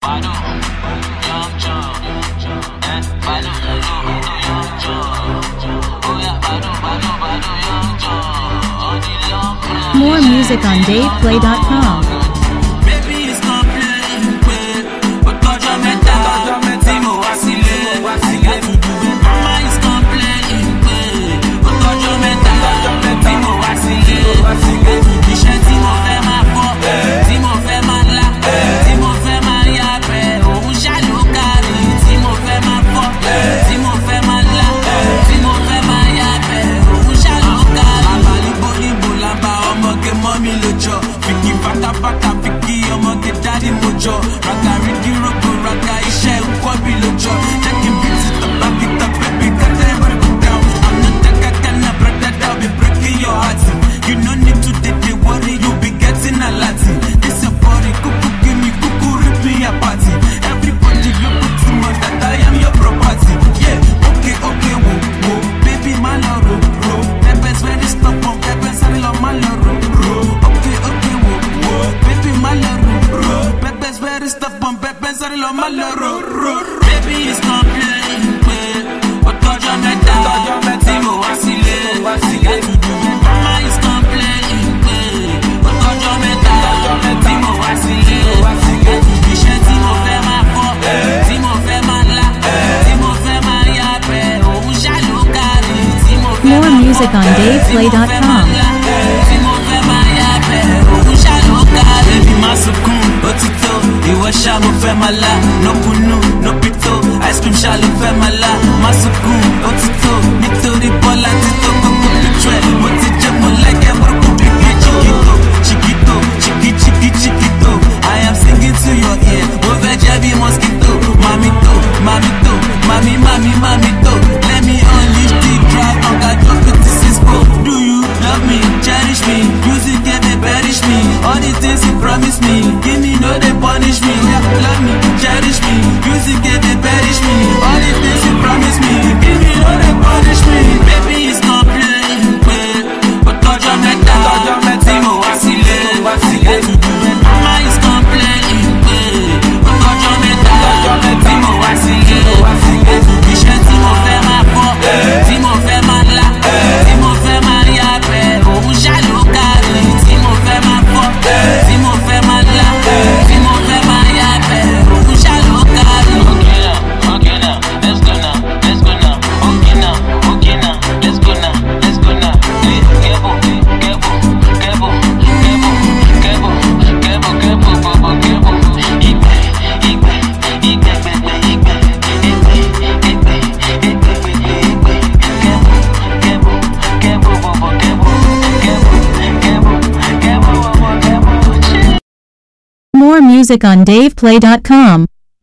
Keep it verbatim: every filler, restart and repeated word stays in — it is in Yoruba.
More music on Dave Play dot com. Baby, it's complain, but touch your mental. Timo Wasile, Wasile to do. Mama is complain, but touch your mental. Timo Wasile, Wasile to do. Iṣẹ́ tí mo fẹ́ máa fọ́, tí mo fẹ́ máa la, tí mo fẹ́ máa yàgbẹ́, òun ṣá ló kárí. Tí mo fẹ́ máa fọ́, More music on Dave Play dot com. Tí mo fẹ́ máa yàgbẹ́, òun ṣá ló kárí. Baby, má sunkún, ó ti tó. Ìwọ ṣá mo fẹ́ máa la, no kunu, no pito, ice cream ṣá ló fẹ́ máa la, má sunkún, ó ti tó, nítorí bọ́lá ti tó gbogbo picture ẹ̀, mo ti jẹ́ mo lẹ́gẹ̀ẹ́ burúkú bíbí chiquito, chiquito, chiqui chiqui chiquito, I am singing to your ear, mo fẹ́ jẹ́ bí mosquito, mamito, mamito, mami, mami, mamito, let me unleash the dragon, got your fifty six go, do you love me, cherish me, music yeah they perish me, all the things you promise me, give me no they punish me, yeah, love me, cherish me, music yeah they perish me, all the things you promise me, give me no they punish me, baby it's complain, but touch your mental, Timo Wasile, Wasile to do, mama is complain, but touch your mental, Timo Wasile, Wasile to do, iṣẹ́ tí mo fẹ́ máa fọ́, tí mo fẹ́ máa la, tí mo fẹ́ máa yàgbẹ́, òun ṣá ló kárí, tí mo fẹ́ máa fọ́, tí mo fẹ́ máa la, tí mo fẹ́ máa yàgbẹ́, òun ṣá ló kárí. Okay now, okay now, let's go now, let's go now. Okay now, okay now, let's go now, let's go now. Hey, kebo, kebo, kebo, kebo, kebo, kebo, kebo, bobo, kebo. Igbe, igbe, igbe, igbe, igbe, igbe, igbe, igbe, igbe, igbe, kebo, kebo, kebo, bobo, kebo, kebo, kebo, kebo, bobo, kebo. More music on Dave Play dot com.